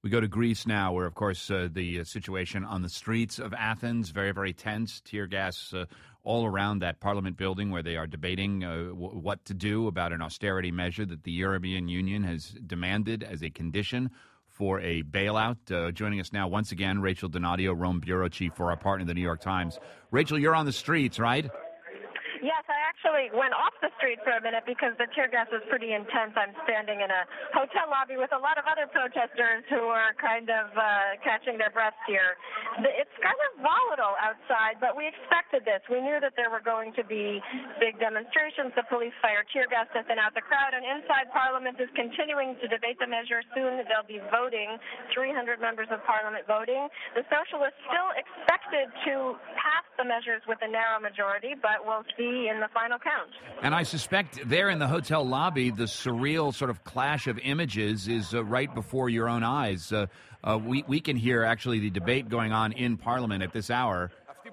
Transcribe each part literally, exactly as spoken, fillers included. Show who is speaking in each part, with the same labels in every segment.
Speaker 1: We go to Greece now, where, of course, uh, the uh, situation on the streets of Athens, very, very tense. Tear gas uh, all around that parliament building where they are debating uh, w- what to do about an austerity measure that the European Union has demanded as a condition for a bailout. Uh, joining us now once again, Rachel Donadio, Rome bureau chief for our partner, the New York Times. Rachel, you're on the streets, right?
Speaker 2: Yes, I actually went off the street for a minute because the tear gas was pretty intense. I'm standing in a hotel lobby with a lot of other protesters who are kind of uh, catching their breaths here. It's kind of volatile outside, but we expected this. We knew that there were going to be big demonstrations. The police fired tear gas to thin out the crowd, and inside Parliament is continuing to debate the measure. Soon they'll be voting, three hundred members of Parliament voting. The Socialists still expected to pass the measures with a narrow majority, but we'll see in the final count.
Speaker 1: And I suspect there in the hotel lobby, the surreal sort of clash of images is uh, right before your own eyes. Uh, uh, we, we can hear actually the debate going on in Parliament at this hour.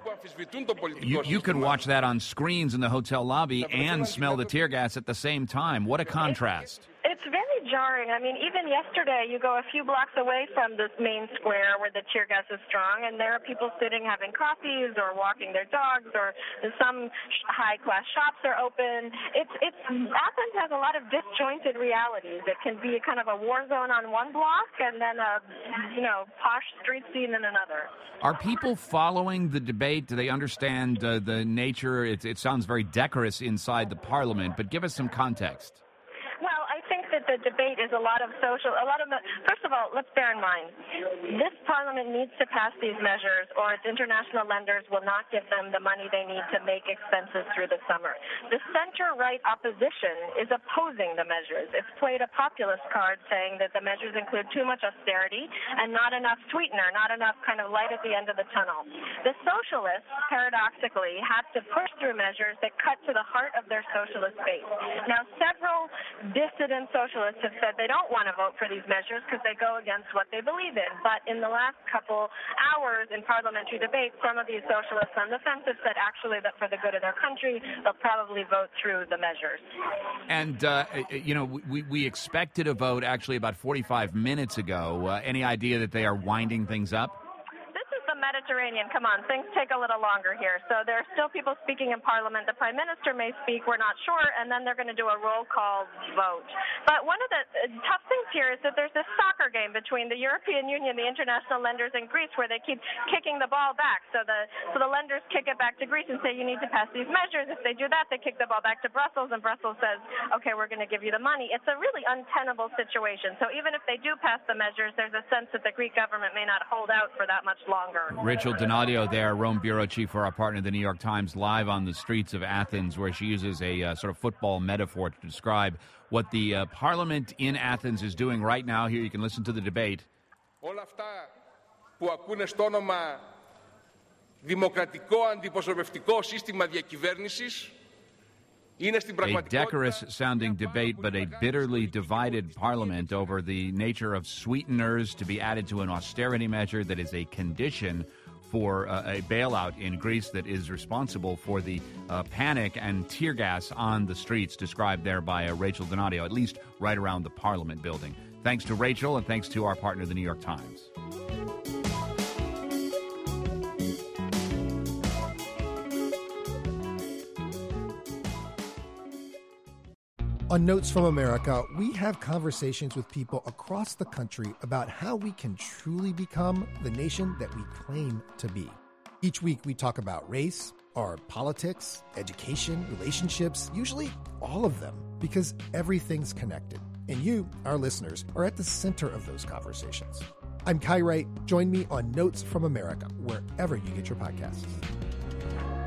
Speaker 1: You, you could watch that on screens in the hotel lobby and smell the tear gas at the same time. What a contrast.
Speaker 2: It's very jarring. I mean, even yesterday, you go a few blocks away from this main square where the tear gas is strong, and there are people sitting having coffees or walking their dogs, or some high-class shops are open. It's it's Athens has a lot of disjointed realities. It can be kind of a war zone on one block, and then a you know posh street scene in another.
Speaker 1: Are people following the debate? Do they understand uh, the nature? It, it sounds very decorous inside the Parliament, but give us some context.
Speaker 2: Well, I think that the debate is a lot of social, a lot of, first of all, let's bear in mind, this Parliament needs to pass these measures or its international lenders will not give them the money they need to make expenses through the summer. The center-right opposition is opposing the measures. It's played a populist card saying that the measures include too much austerity and not enough sweetener, not enough kind of light at the end of the tunnel. The socialists, paradoxically, have to push through measures that cut to the heart of their socialist base. Now, several dissident socialists have said they don't want to vote for these measures because they go against what they believe in. But in the last couple hours in parliamentary debate, some of these socialists on the fence have said actually that for the good of their country, they'll probably vote through the measures.
Speaker 1: And, uh, you know, we, we expected a vote actually about forty-five minutes ago. Uh, any idea that they are winding things up?
Speaker 2: Mediterranean. Come on, things take a little longer here. So there are still people speaking in Parliament. The Prime Minister may speak, we're not sure, and then they're going to do a roll call vote. But one of the tough things here is that there's this soccer game between the European Union, the international lenders, and Greece where they keep kicking the ball back. So the so the lenders kick it back to Greece and say, you need to pass these measures. If they do that, they kick the ball back to Brussels, and Brussels says, okay, we're going to give you the money. It's a really untenable situation. So even if they do pass the measures, there's a sense that the Greek government may not hold out for that much longer.
Speaker 1: Rachel Donadio there, Rome bureau chief for our partner, the New York Times, live on the streets of Athens, where she uses a uh, sort of football metaphor to describe what the uh, Parliament in Athens is doing right now. Here you can listen to the debate.
Speaker 3: Όλα αυτά που ακούνε στο όνομα δημοκρατικό αντιπροσωπευτικό σύστημα διακυβέρνησης.
Speaker 1: A decorous-sounding debate, but a bitterly divided parliament over the nature of sweeteners to be added to an austerity measure that is a condition for uh, a bailout in Greece that is responsible for the uh, panic and tear gas on the streets described there by uh, Rachel Donadio, at least right around the Parliament building. Thanks to Rachel, and thanks to our partner, the New York Times.
Speaker 4: On Notes from America, we have conversations with people across the country about how we can truly become the nation that we claim to be. Each week, we talk about race, our politics, education, relationships, usually all of them, because everything's connected. And you, our listeners, are at the center of those conversations. I'm Kai Wright. Join me on Notes from America, wherever you get your podcasts.